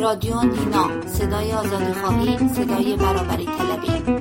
رادیو نینا، صدای آزادی‌خواهی، صدای برابری طلبی.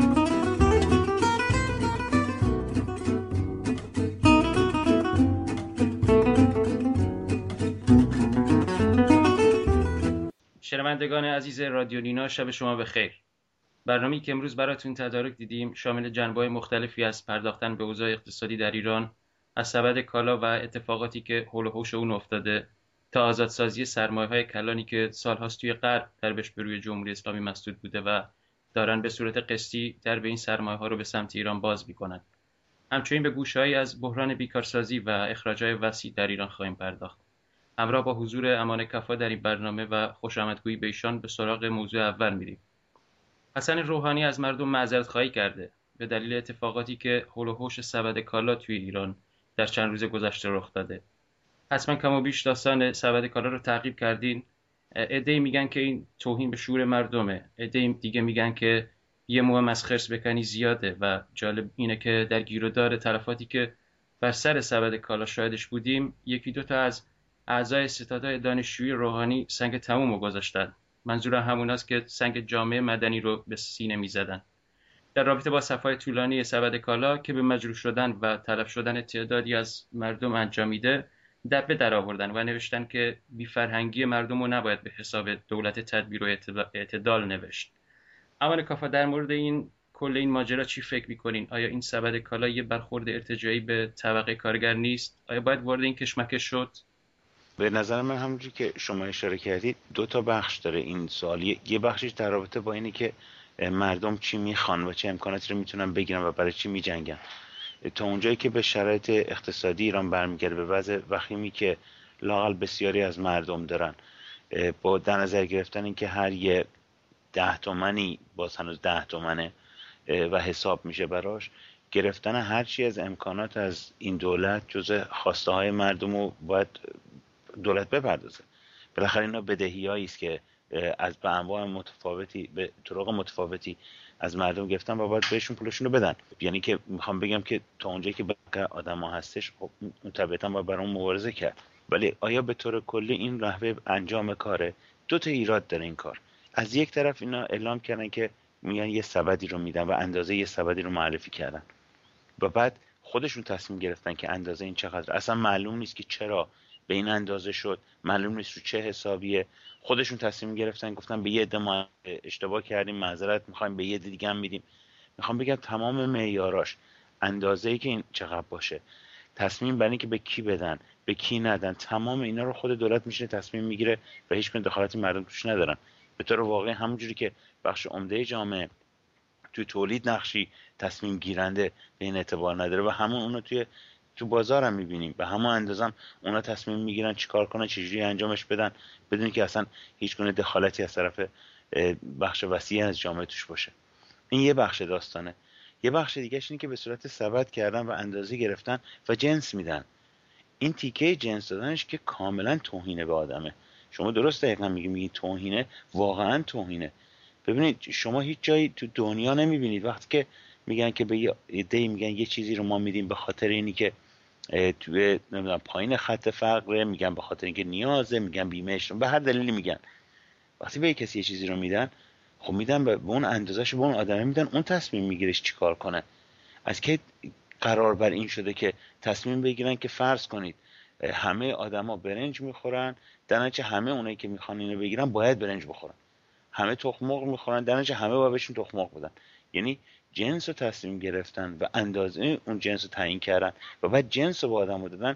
شنوندگان عزیز رادیو نینا، شب شما بخیر. برنامه‌ای که امروز براتون تدارک دیدیم شامل جنبه‌های مختلفی از پرداختن به اوضاع اقتصادی در ایران، از سبد کالا و اتفاقاتی که حول و حوش اون افتاده، تا آزادسازی سرمایه‌های کلانی که سال‌هاست توی غرب دربش به روی جمهوری اسلامی مسدود بوده و دارن به صورت قسطی درب این سرمایه‌ها رو به سمت ایران باز می‌کنن. همچنین به گوشه‌هایی از بحران بیکارسازی و اخراج‌های وسیع در ایران خواهیم پرداخت. همراه با حضور امان کفا در این برنامه و خوش آمدگویی به ایشان به سراغ موضوع اول میریم. حسن روحانی از مردم معذرت خواهی کرده به دلیل اتفاقاتی که حول و حوش سبد کالا توی ایران در چند روز گذشته رخ داده. حتما کم و بیش داستان سبد کالا رو تعقیب کردین. عده‌ای میگن که این توهین به شعور مردمه، عده‌ای دیگه میگن که یه موهم از خرس بکنی زیاده و جالب اینه که در گیرودار تلفاتی که بر سر سبد کالا شاهدش بودیم، یکی دو تا از اعضای ستادهای دانشجویی روحانی سنگ تموم رو گذاشتن. منظورم هموناست که سنگ جامعه مدنی رو به سینه میزدن. در رابطه با صفحه طولانی سبد کالا که به مجروح شدن و تلف شدن تعدادی از مردم انجامیده، دبه در آوردن و نوشتن که بی‌فرهنگی مردم رو نباید به حساب دولت تدبیر و اعتدال نوشت. اما کافا در مورد این کل این ماجرا چی فکر می‌کنین؟ آیا این سبد کالا یه برخورد ارتجاعی به طبقه کارگر نیست؟ آیا باید وارد این کشمکش شد؟ به نظر من همونجوری که شما اشاره کردید دو تا بخش داره این سوال. یه بخشش در رابطه با اینه که مردم چی میخوان و چه امکاناتی رو میتونن بگیرن و برای چی میجنگن. تا اونجایی که به شرایط اقتصادی ایران برمیگرده، به وضع وخیمی که لااقل بسیاری از مردم دارن، با در نظر گرفتن اینکه هر یه 10 تومنی باز هنوز 10 تومنه و حساب میشه براش، گرفتن هر چی از امکانات از این دولت جزء خواسته های مردم رو باید دولت بپردازه. بالاخره اینا بدهیایی است که از به انواع متفاوتی به طرق متفاوتی از مردم گرفتن و باید بهشون پولشون رو بدن. یعنی که میخوام بگم که تا اونجایی که بقیه آدم ها هستش، خب اون طبیعتا باید برای اون مبارزه کرد. ولی آیا به طور کلی این نحوه انجام کاره؟ دو تا ایراد داره این کار. از یک طرف اینا اعلام کردن که میگن یه سبدی رو میدن و اندازه یه سبدی رو معرفی کردن و بعد خودشون تصمیم گرفتن که اندازه این چقدر. اصلا معلوم نیست که چرا به این اندازه شد، معلوم نیست رو چه حسابیه. خودشون تصمیم گرفتن گفتن به یه عده ما اشتباه کردیم، معذرت میخوایم، به یه عده دیگه هم میدیم. میخوام بگم تمام معیاراش، اندازه‌ای که این چقدر باشه، تصمیم بر این که به کی بدن به کی ندن، تمام اینا رو خود دولت میشینه تصمیم میگیره و هیچ گونه دخالت مردم توش ندارن. به طور واقعی همونجوری که بخش عمده جامعه توی تولید نقشی تصمیم گیرنده به این اعتبار نداره و همون اونو تو بازار هم میبینیم، به همون اندازم اونا تصمیم میگیرن چیکار کنن، چجوری انجامش بدن، بدون که اصلا هیچ گونه دخالتی از طرف بخش وسیع از جامعه توش باشه. این یه بخش داستانه. یه بخش دیگهش اینه که به صورت سبد کردن و اندازه گرفتن و جنس میدن. این تیکه جنس دادنش که کاملا توهینه به آدمه. شما درست دقیقا میگی توهینه، واقعا توهینه. ببینید شما هیچ جایی تو دنیا نمیبینید وقتی که میگن که به یه عده‌ای میگن یه چیزی رو ما میدیم به خاطر اینی که توی نمیدونم پایین خط فقره، میگن به خاطر اینکه نیازه، میگن بیمهش، به هر دلیلی میگن. وقتی به کسی یه چیزی رو میدن، خب میدن به اون اندازه‌شو به اون آدم میدن، اون تصمیم میگیره چیکار کنه. از که قرار بر این شده که تصمیم بگیرن که فرض کنید همه آدما برنج میخورن، در نتیجه همه اونایی که میخوان اینو بگیرن باید برنج بخورن. همه تخم مرغ میخورن، در نتیجه همه باید بهشون تخم مرغ بدن. یعنی جنس رو تصمیم گرفتن و اندازه اون جنس رو تعیین کردن و بعد جنس رو به آدم دادن.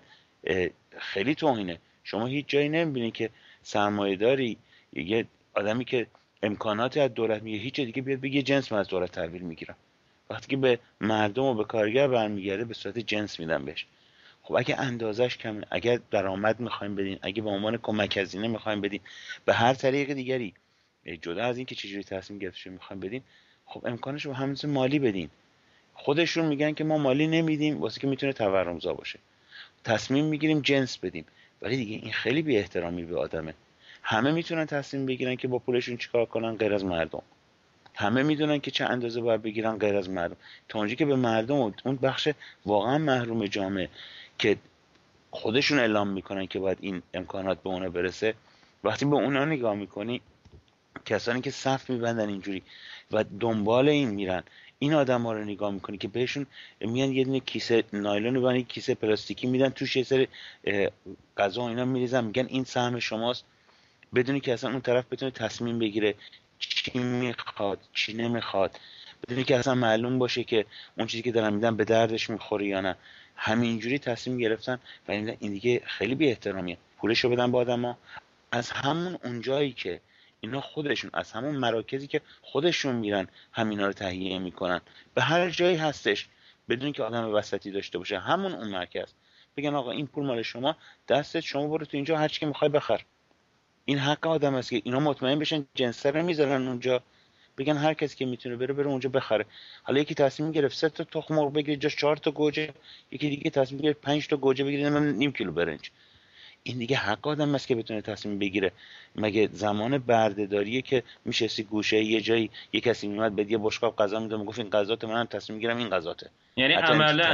خیلی توهینه. شما هیچ جایی نمیبینید که سرمایه‌داری، یه آدمی که امکاناتی از دولت میگه، هیچ دیگه بیاد بگه جنس من از دولت تحویل میگیرم. وقتی که به مردم و به کارگر برمیگرده به صورت جنس میدن بهش. خب اگه اندازش کمه، اگه درآمد میخوایم بدین، اگه به عنوان کمک هزینه میخوایم بدین، به هر طریق دیگری جدا از این که چجوری تصمیم گرفته میخوایم بدین، خب امکانش رو همین مالی بدین. خودشون میگن که ما مالی نمیدیم واسه که میتونه تورمزا باشه. تصمیم میگیریم جنس بدیم، ولی دیگه این خیلی بی احترامی به آدمه. همه میتونن تصمیم بگیرن که با پولشون چیکار کنن غیر از مردم. همه میدونن که چه اندازه باید بگیرن غیر از مردم. تا اونجایی که به مردم اون بخش واقعا محروم جامعه که خودشون اعلام میکنن که باید این امکانات به اونا برسه، وقتی به اونا نگاه میکنی کسانی که صف میبندن اینجوری و دنبال این میرن، این آدما رو نگاه میکنی که بهشون میان یه دونه کیسه نایلون میبرن، کیسه پلاستیکی میدن توش یه سری غذا و اینا میریزن، میگن این سهم شماست، بدونی که اصلا اون طرف بتونه تصمیم بگیره چی میخواد چی نمیخواد، بدونی که اصلا معلوم باشه که اون چیزی که دارن میدن به دردش میخوره یا نه. همینجوری تصمیم گرفتن و این دیگه خیلی بی احترامیه. پولشو بدن به آدما از همون اونجایی که اینا خودشون، از همون مراکزی که خودشون میرن همینا رو تهیه میکنن، به هر جایی هستش بدون که آدم وسطی داشته باشه، همون اون مرکز بگن آقا این پول مال شما، دستت، شما برو تو اینجا هر چی که میخوای بخر. این حق آدم است که اینا مطمئن بشن جنسه رو میذارن اونجا، بگن هر کسی که میتونه بره اونجا بخره. حالا یکی تصمیم گرفت 3 تا تخم مرغ بگیره جاش 4 تا گوجه، یکی دیگه تصمیم گرفت 5 تا گوجه بگیره نیم کیلو برنج. این دیگه حق آدم است که بتونه تصمیم بگیره. مگه زمان بردهداریه که میشستی گوشه یه جایی یه کسی میومد بده یه بشقاب غذا میداد میگفت این غذاته، منم تصمیم میگیرم این غذاته. یعنی حتی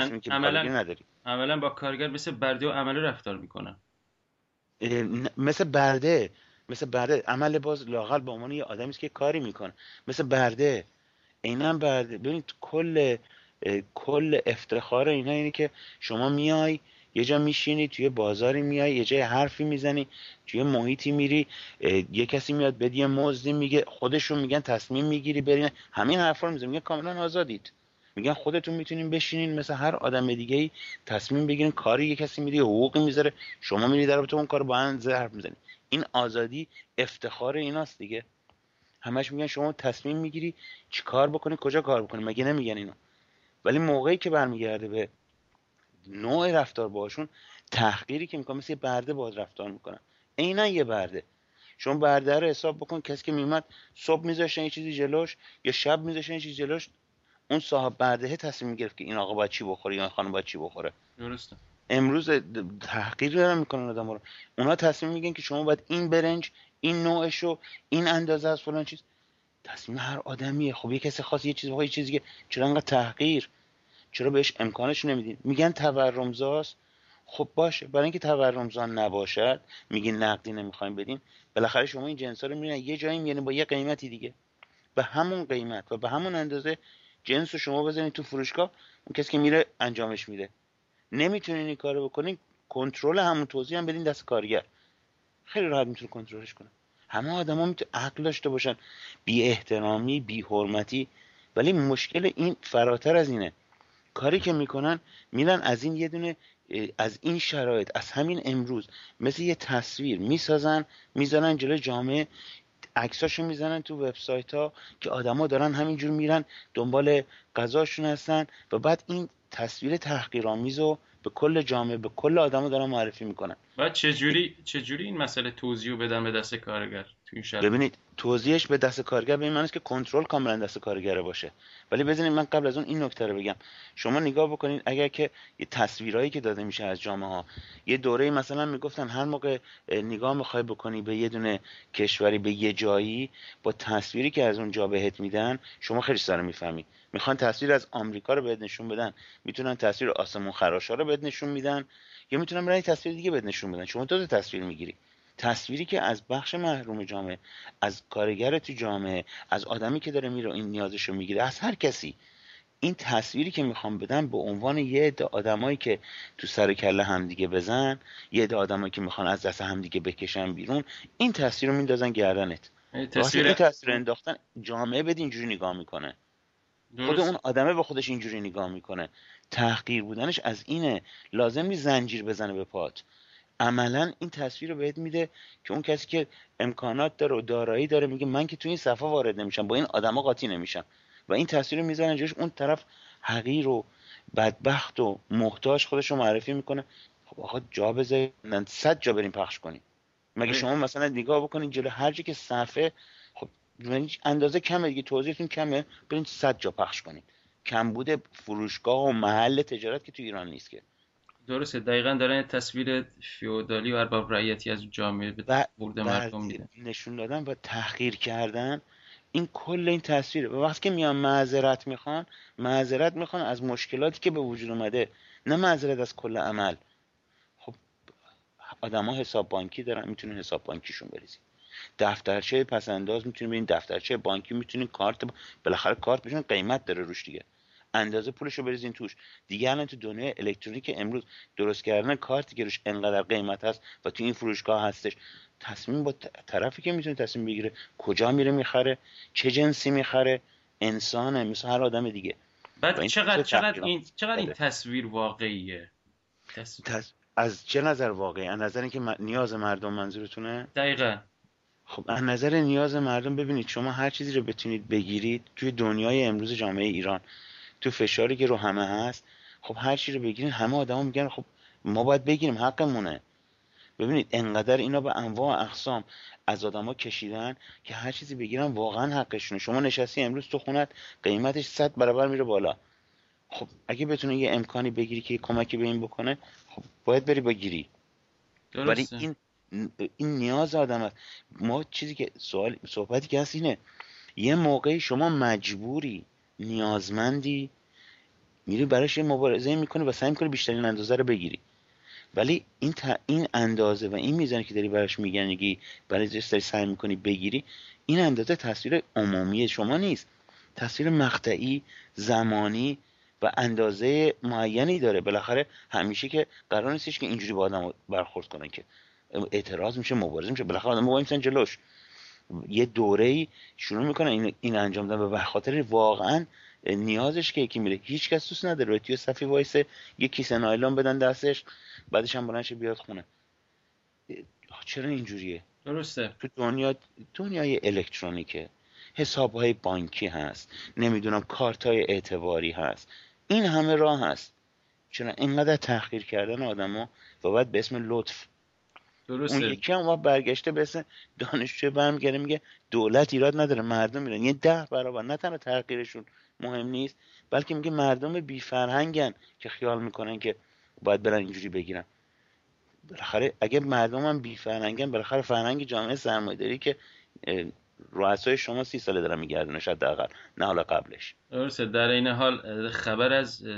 عملا با کارگر مثل برده و عمله رفتار میکنن. مثل برده عمل باز لااقل به عنوان یه آدمی است که کاری میکنه، مثل برده. عیناً برده. ببینید کل افتخار اینا اینه که شما میای یه جا میشینی، توی بازاری میای یه جای حرفی میزنی، توی محیطی میری، یه کسی میاد بهت یه مزدی میگه، خودشون میگن تصمیم میگیری برین، همین حرفا رو میزنن، میگن کاملا آزادید، میگن خودتون میتونین بشینین مثل هر آدم دیگه ای تصمیم بگیرین، کاری یه کسی میده حقوقی میذاره، شما میری در اون کارو با هم حرف میزنی. این آزادی افتخار ایناست دیگه. همش میگن شما تصمیم میگیری چی کار بکنی کجا کار بکنی، مگه نمیگن اینو؟ ولی موقعی که برمیگرده به نوع رفتار باشون، تحقیری که میکنن، مثل یه برده باهات رفتار میکنن، عینا یه برده. شما برده رو حساب بکن، کسی که میومد صبح میذاشتن یه چیزی جلوش یا شب میذاشتن یه چیزی جلوش، اون صاحب برده تصمیم میگرفت که این آقا باید چی بخوره یا این خانم باید چی بخوره. درسته. امروز تحقیر دارن میکنن آدما رو، اونا تصمیم میگن که شما باید این برنج، این نوعشو، این اندازه از فلان چیز. تصمیم هر آدمیه. خب یه کسی خاص یه چیز بخواد، یه چیزی که چرا انقدر تحقیر، چرا بهش امکانش نمیدین؟ میگن تورمزاست. خب باشه، برای اینکه تورمزا نباشد میگین نقدی نمیخوایم بدین، بالاخره شما این جنسا رو میرین یه جایی میارین با یه قیمتی دیگه، به همون قیمت و به همون اندازه جنس رو شما بزنید تو فروشگاه، اون کسی که میره انجامش میده. نمیتونین این کارو بکنین، کنترل همون توزیع هم بدین دست کارگر، خیلی راحت میتونه کنترلش کنه. همه آدما میتونه عقل داشته باشن، بی احترامی، بی حرمتی، ولی مشکل این فراتر از اینه. کاری که میکنن میرن از این یه دونه، از این شرایط، از همین امروز مثل یه تصویر میسازن، میذارن جلوی جامعه، عکساشو میزنن تو وبسایت ها که آدما دارن همینجور میرن دنبال غذاشون هستن و بعد این تصویر تحقیرآمیزو به کل جامعه، به کل آدما دارن معرفی میکنن. بعد چجوری این مسئله توضیحو بدن به دست کارگر تو این شرایط؟ ببینید توضیحش به دست کارگر به این معنی است که کنترل کاملا دست کارگره باشه. ولی بزنید من قبل از اون این نکته رو بگم. شما نگاه بکنید اگر که یه تصویرایی که داده میشه از جامعه ها، یه دوره مثلا میگفتن هر موقع نگاه میخوای بکنی به یه دونه کشوری، به یه جایی، با تصویری که از اون جا بهت میدن شما خیلی سره میفهمی. میخوان تصویر از آمریکا رو بهت نشون بدن، میتونن تصویر آسمون خراشا رو بهت نشون میدن، یا میتونن برای تصویر دیگه بهت نشون بدن، شما تو تصویر میگیری. تصویری که از بخش محروم جامعه، از کارگر تو جامعه، از آدمی که داره میره این نیازشو میگیره، از هر کسی، این تصویری که میخوام بدم به عنوان یه عده آدمایی که تو سر کله همدیگه بزن، یه عده آدمایی که میخوان از دست همدیگه بکشن بیرون، این تصویر رو میندازن گردنت. این تصویر انداختن جامعه بده اینجوری نگاه میکنه، خود اون آدمه به خودش اینجوری نگاه میکنه. تحقیر بودنش از اینه، لازم نیست زنجیر بزنه به پات. عملا این تصویر رو بهت میده که اون کسی که امکانات داره و دارایی داره میگه من که تو این صفحه وارد نمیشم، با این آدما قاطی نمیشم، و این تصویر رو میذارن جاش، اون طرف حقیر و بدبخت و محتاج خودش رو معرفی میکنه. خب آقا جا بذارید 100 جا بریم پخش کنیم. مگه شما مثلا نگاه بکنید جلو هر جا که صفحه، خب اندازه کمه دیگه، توضیحتون کمه، برید 100 جا پخش کنید. کمبود فروشگاه و محل تجارت که تو ایران نیست که. درسته، دقیقاً دارن تصویر فئودالی و ارباب رعیتی از جامعه به برد مردم میدن، نشون دادن و تحقیر کردن. این کل این تصویره. و وقتی که میان معذرت میخوان از مشکلاتی که به وجود اومده، نه معذرت از کل عمل. خب آدما حساب بانکی دارن، میتونن حساب بانکیشون بریزین. دفترچه پسنداز میتونین ببینین، دفترچه بانکی میتونین، بالاخره کارت بشون قیمت داره روش دیگه، اندازه پولشو بریزین توش دیگه. الان تو دنیای الکترونیک امروز درست کردن کارتی که روش انقدر قیمت هست و تو این فروشگاه هستش، تصمیم با طرفی که میتونه تصمیم بگیره کجا میره میخره، چه جنسی میخره، انسانه مثل هر آدم دیگه. بعد این چقدر این تصویر واقعیه؟ از چه نظر واقعی؟ از نظر اینکه نیاز مردم منظورتونه؟ دقیقاً. خب از نظر نیاز مردم ببینید، شما هر چیزی رو بتونید بگیرید توی دنیای امروز جامعه ایران، تو فشاری که رو همه هست، خب هر چی رو بگیرین همه آدما میگن خب ما باید بگیریم، حقمونه. ببینید انقدر اینا به انواع و اقسام از آدما کشیدن که هر چیزی بگیرن واقعا حقشونه. شما نشستی امروز تو خونت قیمتش 100 برابر میره بالا، خب اگه بتونی یه امکانی بگیری که یه کمکی به این بکنه، خب باید بری بگیری. ولی درسته. این نیاز آدم است. ما چیزی که صحبتی که هست اینه، یه موقعی شما مجبوری، نیازمندی، میری براش یه مبارزه میکنی و سعی میکنی بیشترین اندازه رو بگیری، ولی این اندازه و این میزانی که داری براش میگنگی، برای داری سعی میکنی بگیری، این اندازه تصویر عمومی شما نیست، تصویر مقطعی، زمانی و اندازه معینی داره. بالاخره همیشه که قرار نیستش که اینجوری با آدم برخورد کنن، که اعتراض میشه، مبارزه میشه، بالاخره آدم وای میسن جلوش، یه دوره‌ای شروع میکنن این انجام دادن، و به خاطر واقعا نیازش که یکی میره، هیچ کس دوست نداره توی صفی وایسه یه کیسه نایلون بدن دستش، بعدش هم بلند شه بیاد خونه. چرا اینجوریه؟ درسته. تو دنیای الکترونیکه، حسابهای بانکی هست، نمیدونم کارتای اعتباری هست، این همه راه هست. چرا اینقدر تحقیر کردن آدمو و بعد به اسم لطف؟ اون درسته. یکی هم برگشته به اسم دانشجو برمیگره میگه دولت ایراد نداره، مردم میرن، یه 10 برابر. نه تنها تحقیرشون مهم نیست، بلکه میگه مردم بی فرهنگن که خیال میکنن که باید برن اینجوری بگیرن. بالاخره اگه مردم هم بی فرهنگن، بالاخره فرهنگ جامعه سرمایه‌داری که رؤسای شما 30 ساله دارن میگردونه حداقل، نه حالا قبلش. درسته. در این حال خبر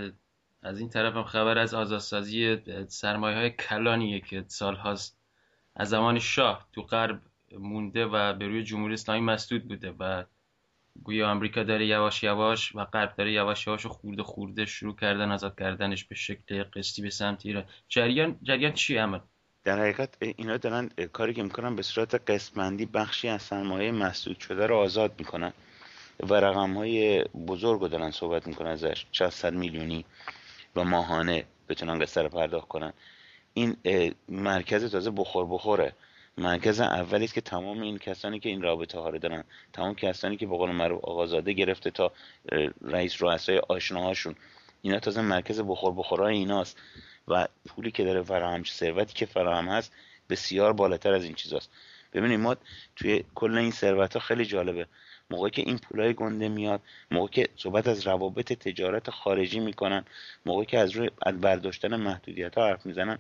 از این طرف هم خبر از آزادسازی سرمایه‌های کلانیه که سالهاست از زمان شاه تو غرب مونده و به روی جمهوری اسلامی مسدود بوده و گویا آمریکا داره یواش یواش و غرب داره یواش یواش و خورده خورده شروع کردن آزاد کردنش به شکل قسطی به سمت ایران. جریان چیه عمل؟ در حقیقت اینا دارن کاری که میکنن به صورت قسمت‌بندی بخشی از سرمایه مسدود شده رو آزاد میکنن و رقم‌های بزرگ رو دارن صحبت میکنن ازش، چند صد میلیونی و ماهانه بتونن قسط رو پرداخت کنن. این مرکز تازه بخوره. مرکز اولی است که تمام این کسانی که این رابطه ها رو دارن، تمام کسانی که به قول معروف آقازاده گرفته تا رئیس رؤسای آشناهاشون، اینا تازه مرکز بخورای ایناست و پولی که داره فراهم، ثروتی که فراهم هست بسیار بالاتر از این چیزاست. ببینید ما توی کل این ثروت ها خیلی جالبه، موقعی که این پولای گنده میاد، موقعی که صحبت از روابط تجارت خارجی میکنن، موقعی که از روی برداشتن محدودیت ها حرف میزنن،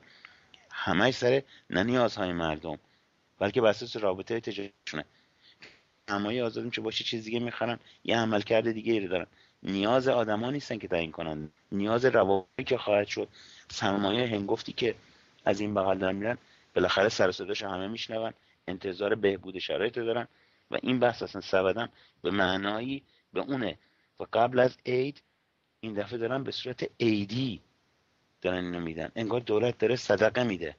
همش سر نه نیازهای مردم، بلکه بر اساس رابطه تجاریشونه. سرمایه آزاد میشه باشه چیز دیگه میخرن، یه عملکرد دیگه ای رو دارن. نیاز آدما نیستن که تعیین کنن، نیاز روابطی که خواهد شد، سرمایه هنگفتی که از این بغل دارن میرن، بالاخره سر و صداش همه میشنون، انتظار بهبود شرایط دارن و این بحث اصلا سبدن به معنایی به اونه. و قبل از عید این دفعه دارن به صورت عیدی دارن اینو میدن، انگار دولت داره صدقه میده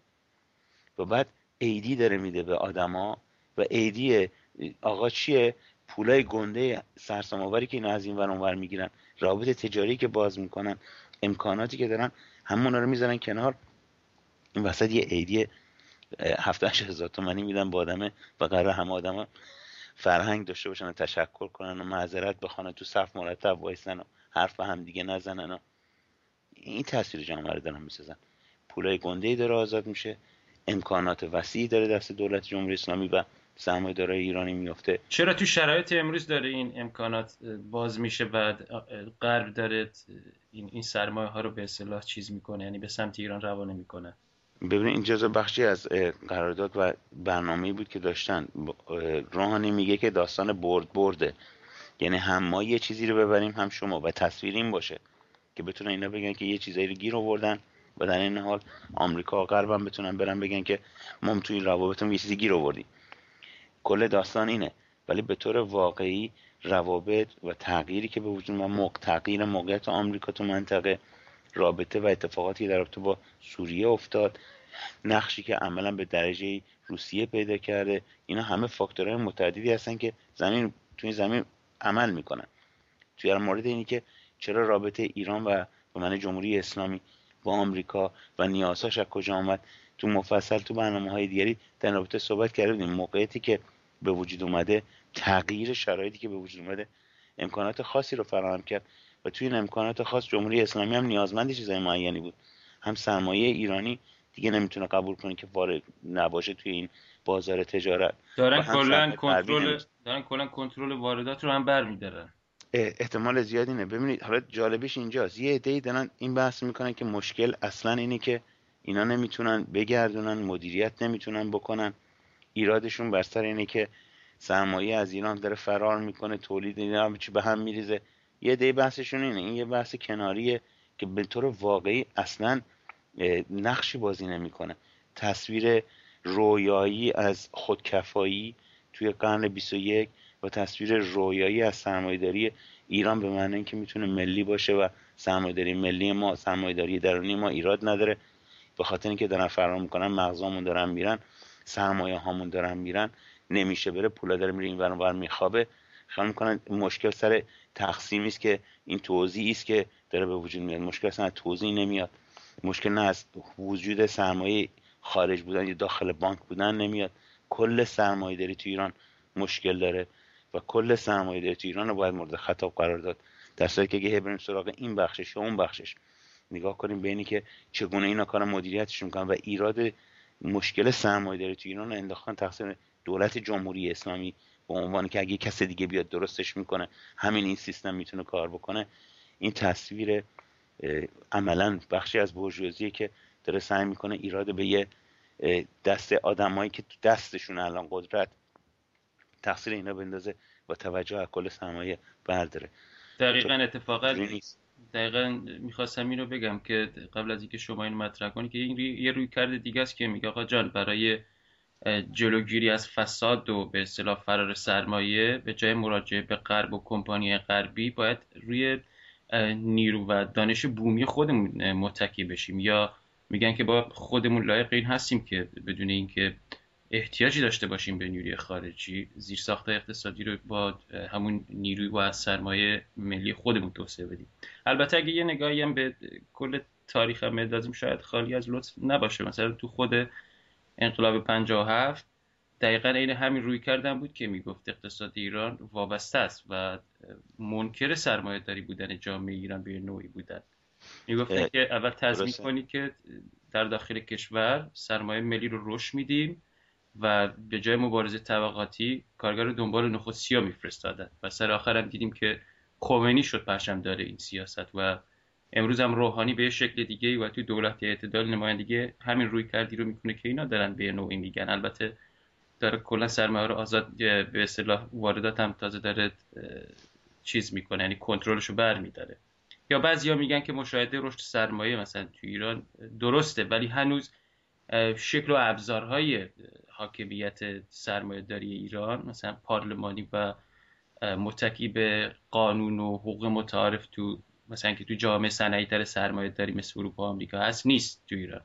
و بعد عیدی داره میده به آدما. و عیدی آقا چیه؟ پولای گنده سرسام‌آوری که اینا از این ور اون ور میگیرن، رابط تجاری که باز میکنن، امکاناتی که دارن، همونا رو میذارن کنار. این وسط یه عیدی 7-8 هزار تومانی میدن به آدمه و قرار همه آدما فرهنگ داشته باشن و تشکر کنن و معذرت بخوان، تو صف مرتب وایسن و حرف به هم دیگه نزنن و این تصویر جامعه رو دارن میسازن. پولای گنده‌ای داره آزاد میشه، امکانات وسیعی داره دست دولت جمهوری اسلامی و سرمایه‌دارای ایرانی میفته. چرا تو شرایط امروز داره این امکانات باز میشه و غرب داره این سرمایه ها رو به اصطلاح چیز میکنه، یعنی به سمت ایران روانه میکنه؟ ببینید این جزء بخشی از قرارداد و برنامه‌ای بود که داشتن. روحانی میگه که داستان برده، یعنی هم ما یه چیزی رو ببریم هم شما، و تصویر این باشه که بتونن اینا بگن که یه چیزایی رو گیر آوردن و در این حال آمریکا و غرب هم بتونن برن بگن که ما توی این روابطمون یه چیزی گیر آوردیم. کل داستان اینه. ولی به طور واقعی روابط و تغییری که به وجود اومد، تغییر موقعیت آمریکا تو منطقه، رابطه و اتفاقاتی که در رابطه با سوریه افتاد، نقشی که عملا به درجه روسیه پیدا کرده، اینا همه فاکتورهای متعددی هستن که توی زمین عمل میکنن. توی مورد اینی که چرا رابطه ایران و به معنی جمهوری اسلامی با آمریکا و نیازهاش از کجا آمد، تو مفصل تو برنامه‌های دیگری در رابطه صحبت کردیم. موقعیتی که به وجود اومده، تغییر شرایطی که به وجود اومده، امکانات خاصی رو فراهم کرد و توی این امکانات خاص جمهوری اسلامی هم نیازمند چیزای معینی بود. هم سرمایه ایرانی دیگه نمیتونه قبول کنه که وارد نباشه توی این بازار تجارت. دارن کلا کنترل واردات رو هم برمی‌دارن. احتمال زیادی نه. ببینید حالا جالبیش اینجاست، یه عده‌ای دارن این بحث میکنن که مشکل اصلا اینه که اینا نمیتونن بگردونن، مدیریت نمیتونن بکنن. ایرادشون بر سر اینه که سرمایه از ایران داره فرار میکنه، تولید اینا چی به هم میریزه. یه عده بحثشون اینه. این یه بحث کناریه که به طور واقعی اصلا نقشی بازی نمیکنه. تصویر رویایی از خودکفایی توی قرن 21 و تصویر رویایی از سرمایه‌داری ایران به معنی اینکه میتونه ملی باشه و سرمایه‌داری ملی ما، سرمایه‌داری درونی ما ایراد نداره، به خاطر اینکه دارن فرار میکنن، مغزامون دارن میرن، سرمایه هامون دارن میرن، نمیشه بره، پولا داره میره این ور اون ور میخوابه. خیال میکنن مشکل سر تقسیمی است که این توزیعی است که داره به وجود میاد. مشکل اصلا توزیع نمیاد، مشکل نه از وجود سرمایه خارج بودن یا داخل بانک بودن نمیاد. کل سرمایه‌داری تو ایران مشکل داره و کل سرمایه‌داری تو ایران رو باید مورد خطاب قرار داد. در صورتی که اگه بریم سراغ این بخشش یا اون بخشش نگاه کنیم به اینی که چگونه اینا کار مدیریتش میکنن و ایراد مشکل سرمایه‌داری تو ایران رو انداختن تقصیر دولت جمهوری اسلامی به عنوان که اگه کس دیگه بیاد درستش میکنه همین این سیستم میتونه کار بکنه. این تصویر عملا بخشی از بورژوازیه که داره سعی میکنه ایراد به یه دست آدمایی که تو دستشون الان قدرت تقصیر اینا بندازه و توجه از کل سرمایه برداره. دقیقاً میخواستم این رو بگم که قبل از اینکه شما اینو مطرح کنی که این یه رویکرد دیگه است که میگه آقا جان برای جلوگیری از فساد و به اصطلاح فرار سرمایه به جای مراجعه به غرب و کمپانی غربی باید روی نیرو و دانش بومی خودمون متکی بشیم، یا میگن که با خودمون لایق این هستیم که بدون اینکه احتیاجی داشته باشیم به نیروی خارجی زیرساخت اقتصادی رو با همون نیروی و سرمایه ملی خودمون توسعه بدیم. البته اگه یه نگاهی هم به کل تاریخ هم بندازیم شاید خالی از لطف نباشه. مثلا تو خود انقلاب 57 دقیقاً این همین روی کردن بود که میگفت اقتصاد ایران وابسته است و منکر سرمایه داری بودن جامعه ایران به نوعی بودن. میگفت که اول تضمین کنی که در داخل کشور سرمایه ملی رو رشد میدیم و به جای مبارزه طبقاتی کارگر رو دنبال نخود سیاه میفرستادن و سر آخر هم دیدیم که خمینی شد پرچم داره این سیاست و امروز هم روحانی به شکل دیگه و توی دولت اعتدال نمایندگی همین روی کردی رو میکنه که اینا دارن به نوعی میگن. البته داره کلا سرمایه رو آزاد به اصطلاح واردات هم تازه داره چیز میکنه، یعنی کنترلش رو برمی‌داره. یا بعضیا میگن که مشاهده رشد سرمایه مثلا تو ایران درسته ولی هنوز شکل و ابزارهای حاکمیت سرمایه داری ایران مثلا پارلمانی و متکی به قانون و حقوق متعارف تو مثلا که تو جامعه صنعتی تر سرمایه داری مثل اروپا و آمریکا هست نیست تو ایران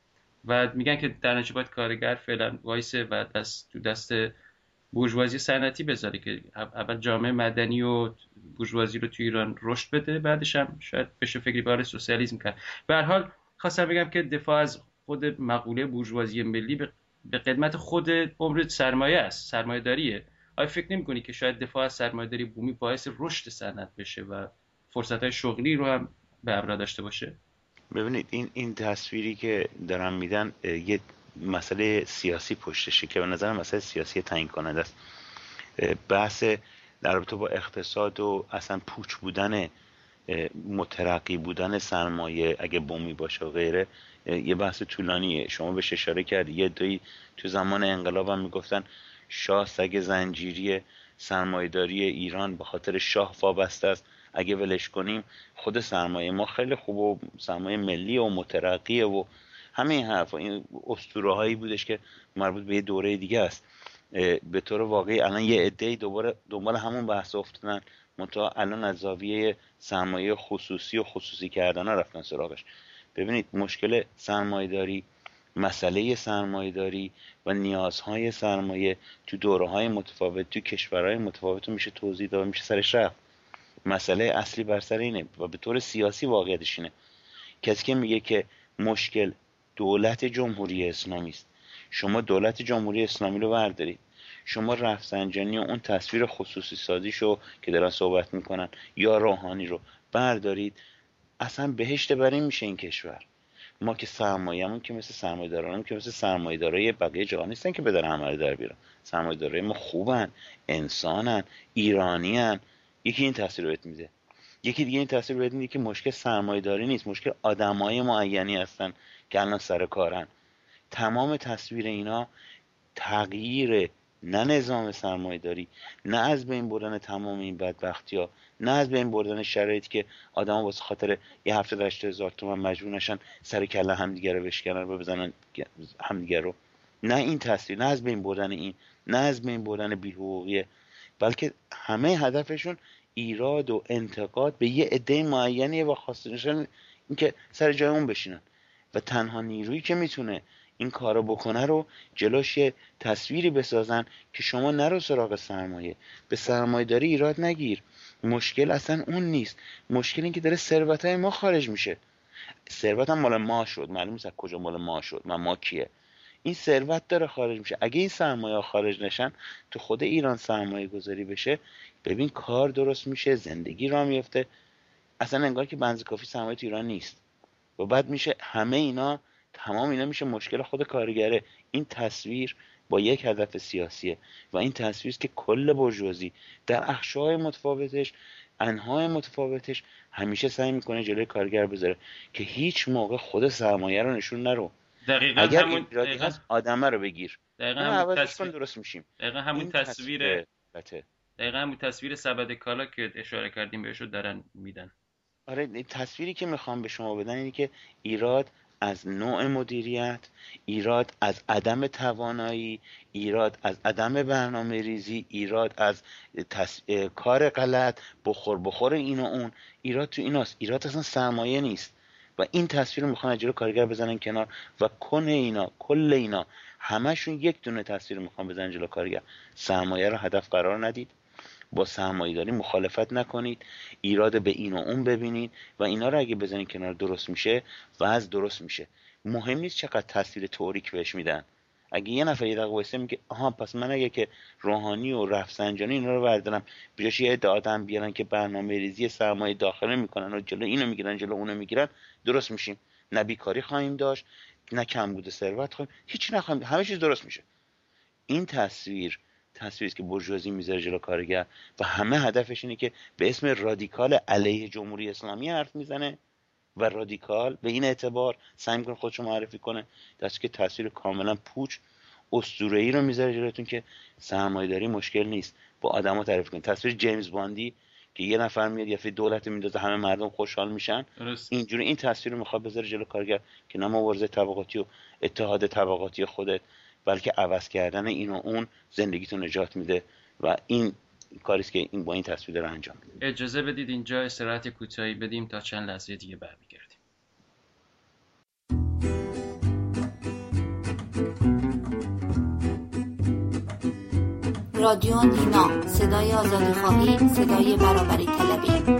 و میگن که در نتیجه باید کارگر فعلا وایسه و تو دست بورژوازی صنعتی بذاره که اول جامعه مدنی و بورژوازی رو تو ایران رشد بده، بعدش هم شاید بشه فکری باره سوسیالیسم کرد. به هر حال خواستم بگم که دفاع از خود مقوله بورژوازی ملی به خدمت خود عمر سرمایه است، سرمایه داریه. آیا فکر نمی‌کنی که شاید دفاع از سرمایه داری بومی باعث رشد صنعت بشه و فرصت‌های شغلی رو هم به ابرا داشته باشه؟ ببینید این تصویری که دارن میدن یه مسئله سیاسی پشتشه که به نظرم مسئله سیاسی تعیین کننده است. بحث در رابطه با اقتصاد و اصلا پوچ بودن مترقی بودن سرمایه اگه بومی باشه و غیره یه بحث طولانیه. شما بهش اشاره کردی. یه دوی تو زمان انقلاب هم میگفتن شاه سگ زنجیری سرمایه‌داری ایران به خاطر شاه وابسته است، اگه ولش کنیم خود سرمایه ما خیلی خوب و سرمایه ملی و مترقیه و همه این حرفا. این اسطوره‌هایی بودش که مربوط به یه دوره دیگه است. به طور واقعی الان یه عده‌ای دوباره دنبال همون بحث افتادن، منتها الان از زاویه سرمایه خصوصی و خصوصی کردن رفتن سراغش. ببینید مشکل سرمایه‌داری، مسئله سرمایه‌داری و نیازهای سرمایه تو دوره‌های متفاوت تو کشورهای متفاوت میشه توضیح داد، میشه سرش رفت. مسئله اصلی بر سر اینه و به طور سیاسی واقعیتش اینه. کسی که میگه که مشکل دولت جمهوری اسلامی است، شما دولت جمهوری اسلامی رو بردارید، شما رفسنجانی و اون تصویر خصوصی سازیشو که دارن صحبت میکنن یا روحانی رو بردارید، اصلا بهشت برین میشه این کشور. ما که سرمایه‌مون که مثل سرمایه‌دارانمون که مثل سرمایه‌دارای بقیه جهان نیستن که بدن همه رو در بیارن. سرمایه‌دارای ما خوبن، انسانن، ایرانیان. یکی این تاثیر رو بهت میده. یکی دیگه این تاثیر بهت میده که مشکل سرمایه‌داری نیست، مشکل آدمای معینی هستن که الان سر کارن. تمام تصویر اینا تغییر نه نظام سرمایه‌داری، نه از بین بردن تمام این بدبختی‌ها، نه از بین بردن شرایطی که آدم‌ها واسه خاطر یه 70,000 تومان مجبور نشن سر کله همدیگه رو بشکنن و بزنن همدیگه رو. نه این تصویر، نه از بین بردن این، نه از بین بردن بی‌حقوقیه، بلکه همه هدفشون ایراد و انتقاد به یه عده معینیه و خواسته نشن اینکه سر جای اون بشینن. و تنها نیرویی که میتونه این کارو بکنه رو جلوش یه تصویری بسازن که شما نرو سراغ سرمایه، به سرمایه داری ایراد نگیر. مشکل اصلا اون نیست، مشکل این که داره ثروتای ما خارج میشه. ثروت هم مال ما شد، معلوم نیست از کجا مال ما شد، ما کیه. این ثروت داره خارج میشه. اگه این سرمایه خارج نشن، تو خود ایران سرمایه گذاری بشه، ببین کار درست میشه، زندگی راه میفته. اصلا انگار که بنز کافی سرمایه تو ایران نیست. و بعد میشه همه اینا، تمام اینا میشه مشکل خود کارگره. این تصویر با یک هدف سیاسیه و این تصویر که کل برجوازی در اقشار متفاوتش، انواع متفاوتش همیشه سعی میکنه جلوی کارگر بذاره که هیچ موقع خود سرمایه رو نشون نرو. دقیقاً اگر همون ایرادی هست آدمه رو بگیر، دقیقاً اونو همون عوضش کن، تصویر درست میشیم. دقیقاً همون این تصویر تصویر دقیقاً همون تصویر سبد کالا که اشاره کردیم بهش رو دارن میدن. آره، تصویری که میخوام به شما بدن اینه که ایراد از نوع مدیریت، ایراد از عدم توانایی، ایراد از عدم برنامه ریزی، ایراد از کار غلط، بخور این و اون، ایراد تو ایناست. ایراد اصلا سرمایه نیست و این تصویر رو میخوان از جلو کارگر بزنن کنار و کل اینا همشون یک دونه تصویر میخوان بزنن جلو کارگر. سرمایه رو هدف قرار ندید، با سرمایه‌داری مخالفت نکنید، ایراد به این و اون ببینید و اینا رو اگه بزنید کنار درست میشه، وضع درست میشه. مهم نیست چقدر تصویر تئوریک بهش میدن. اگه یه نفر یه دقیقه وایسه میگه آها پس من اگه که روحانی و رفسنجانی اینا رو بردارم بجاش یه عده آدم بیارن که برنامه ریزی سرمایه داخله میکنن و جلو اینو میگیرن جلو اونو میگیرن، درست میشیم. نه بیکاری خواهیم داشت، نه کمبود ثروت خواهیم، هیچ نخواهیم، همه چیز درست میشه. این تصویری است که بورژوازی میذاره جلو کارگر و همه هدفش اینه که به اسم رادیکال علیه جمهوری اسلامی حرف میزنه و رادیکال به این اعتبار سعی میکنه خودشو معرفی کنه، دست که تصویر کاملا پوچ اسطوره‌ای رو میذاره جلوتون که سرمایه‌داری مشکل نیست، با آدما تعریف کنه. تصویر جیمز باندی که یه نفر میاد یه دولت میندازه همه مردم خوشحال میشن، اینجوری این تصویر رو میخواد بذاره جلو کارگر که نه مبارزه طبقاتی و اتحاد طبقاتی خودت، بلکه عوض کردن این و اون زندگیتون نجات میده و این کاری است که این با این تصویر داره انجام میده. اجازه بدید اینجا استراحت کوتاهی بدیم تا چند لحظه دیگه برمیگردیم. رادیو نینا، صدای آزادیخواهی، صدای برابری طلبی.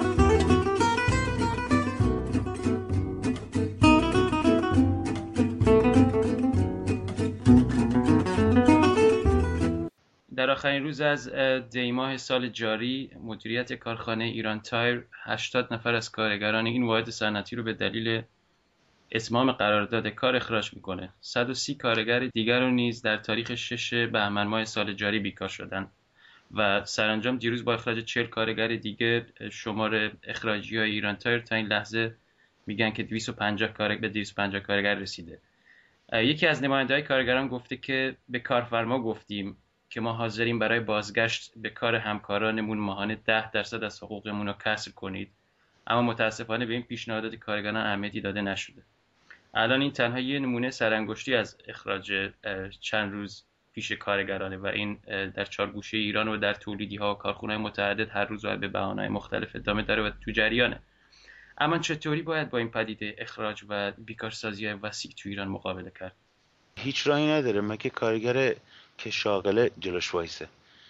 در آخرین روز از دی‌ماه سال جاری، مدیریت کارخانه ایران تایر 80 نفر از کارگران این واحد صنعتی رو به دلیل اتمام قرارداد کار اخراج میکنه. 130 کارگر دیگر رو نیز در تاریخ 6 بهمن ماه سال جاری بیکار شدن و سرانجام دیروز با اخراج 40 کارگر دیگه شمار اخراجی‌های ایران تایر تا این لحظه میگن که 250 کارگر رسیده. یکی از نماینده‌های کارگران گفته که به کارفرما گفتیم که ما حاضریم برای بازگشت به کار همکارانمون ماهانه 10% از حقوقمون رو کسر کنید، اما متاسفانه به این پیشنهادات کارگران اهمیتی داده نشده. الان این تنها یه نمونه سرانگشتی از اخراج چند روز پیش کارگرانه و این در چارگوشه ایران و در تولیدی‌ها و کارخونه‌های متعدد هر روز به بهانه‌های مختلف ادامه داره و تو جریانه. اما چطوری باید با این پدیده اخراج و بیکارسازی وسیع تو ایران مقابله کرد؟ هیچ راهی نداره مگه کارگر که شاغله جلوش وایسه.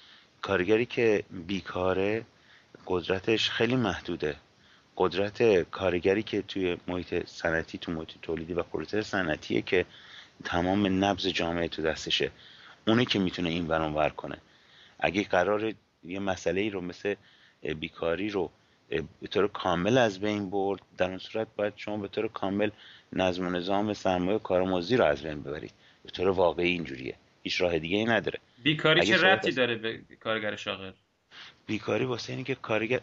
کارگری که بیکاره قدرتش خیلی محدوده. قدرت کارگری که توی محیط صنعتی، تو محیط تولیدی و پروسه صنعتیه که تمام نبض جامعه تو دستشه، اونه که میتونه این ور اون ور کنه. اگه قرار یه مسئله رو مثل بیکاری رو به طور کامل از بین برد، در اون صورت باید شما به طور کامل نظم و نظام سرمایه کارآموزی رو از بین ببرید. به طور واقعی اینجوریه، هیچ راه دیگه ای نداره. بیکاری چه ربطی داره به کارگر شاغل؟ بیکاری واسه اینه که کارگر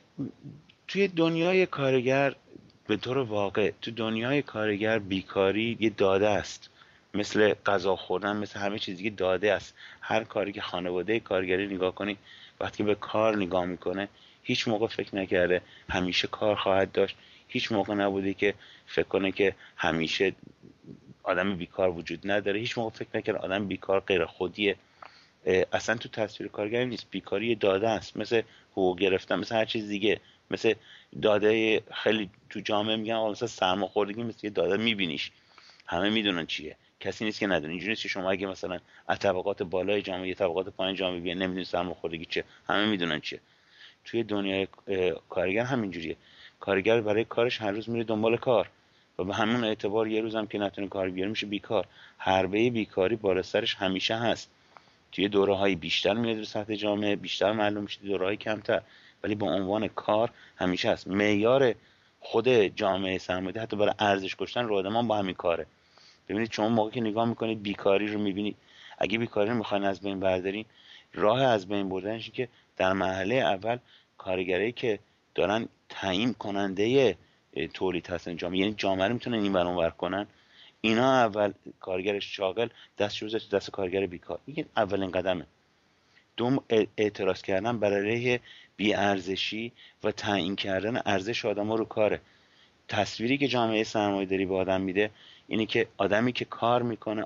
توی دنیای کارگر، به طور واقع تو دنیای کارگر بیکاری یه داده است، مثل غذا خوردن، مثل همه چیز دیگه داده است. هر کاری که خانواده کارگری نگاه کنی، وقتی به کار نگاه میکنه هیچ موقع فکر نکرده همیشه کار خواهد داشت. هیچ موقع نبوده که فکر کنه که همیشه آدم بیکار وجود نداره. هیچ موقع فکر نکرده آدم بیکار غیر خودیه. اصلا تو تصویر کارگر نیست. بیکاری داده است، مثل حقوق گرفتن، مثل هر چیز دیگه، مثل داده خیلی تو جامعه میگن مثلا سرماخوردگی، مثل یه داده میبینیش، همه میدونن چیه، کسی نیست که ندونه. اینجوری نیست که شما اگه مثلا از طبقات بالای جامعه یا طبقات پایین جامعه بیان نمیدونید سرماخوردگی چیه، همه میدونن چیه. توی دنیای کارگر همینجوریه. کارگر برای کارش هر روز میره دنبال کار و به همون اعتبار یه روزم که نتونه کار بیاره میشه بیکار. حربه بیکاری بالا سرش همیشه هست. توی دوره‌های بیشتر میاد رو سطح جامعه، بیشتر معلوم میشه، دوره‌های کمتر، ولی با عنوان کار همیشه هست. معیار خود جامعه سرمایه‌داری حتی برای ارزش گذاشتن رو آدمان با همین کاره. ببینید شما موقعی که نگاه میکنید بیکاری رو میبینید، اگه بیکاری رو میخواین از بین بردارین، راه از بین بردنش که در مرحله اول کارگرایی که دارن تعیین کننده تولید هستن جامعه، یعنی جامعه رو میتونن این ور اون ور کنن، اینا اول کارگر شاغل دستش رو تو دست کارگر بیکار. این اولین قدمه. دوم اعتراض کردن بر علیه بی‌ارزشی و تعیین کردن ارزش آدم‌ها رو کاره. تصویری که جامعه سرمایه‌داری به آدم میده اینه که آدمی که کار میکنه،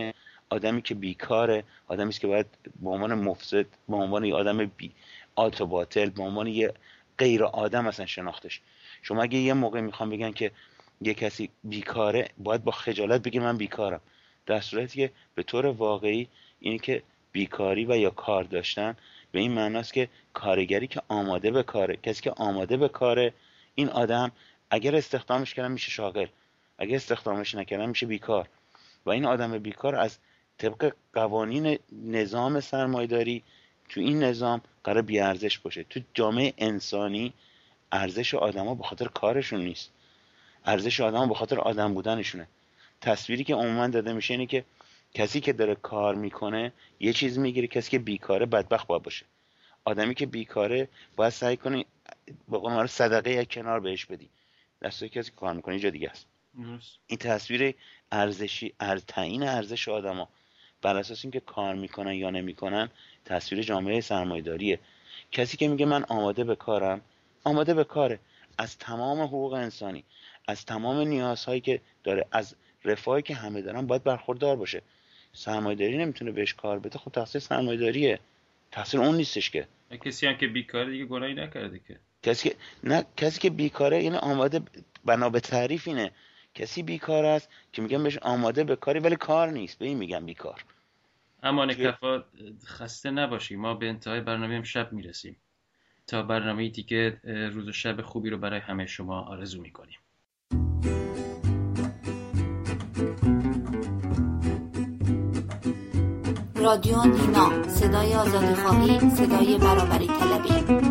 آدمی که بیکاره، آدمی است که باید به عنوان مفسد، به عنوان یه آدم بی آت و باطل، به عنوان یه غیر آدم اصلا شناختش. شما اگه یه موقع میخوام بگن که یه کسی بیکاره، باید با خجالت بگه من بیکارم، در صورتی که به طور واقعی اینه که بیکاری و یا کار داشتن به این معناست که کارگری که آماده به کاره، کسی که آماده به کاره، این آدم اگر استخدامش کردن میشه شاغل، اگر استخدامش نکردن میشه بیکار. و این آدم بیکار از طبق قوانین نظام سرمایه‌داری تو این نظام قرار بی ارزش باشه. تو جامعه انسانی ارزش آدما به خاطر کارشون نیست، ارزش آدما به خاطر آدم بودنشونه. تصویری که عموما داده میشه اینه که کسی که داره کار میکنه یه چیز میگیره، کسی که بیکاره بدبخت باشه. آدمی که بیکاره باید سعی کنی به قول معروف صدقه یک کنار بهش بدی، دسته کسی که کار میکنه یه جا دیگه است. این تصویر ارزشی، تعیین ارزش آدما بر اساس اینکه کار میکنن یا نمیکنن، تصویر جامعه سرمایه‌داریه. کسی که میگه من آماده به کارم، آماده به کاره، از تمام حقوق انسانی، از تمام نیازهایی که داره، از رفاهی که همه دارن باید برخوردار باشه. سرمایه‌داری نمیتونه بهش کار بده، خب تقصیر سرمایه‌داریه، تقصیر اون نیستش که. کسی هم که بیکاره دیگه گناهی نکرده که. کسی که بیکاره یعنی آماده، بنا به تعریف اینه کسی بیکار است که میگن بهش آماده به کاری ولی کار نیست، به این میگن بیکار. اما نکفا خسته نباشی، ما به انتهای برنامه امشب میرسیم. تا برنامه دیگه روز و شب خوبی رو برای همه شما آرزو میکنیم. رادیو نینا، صدای آزادیخواهی، صدای برابری طلبی.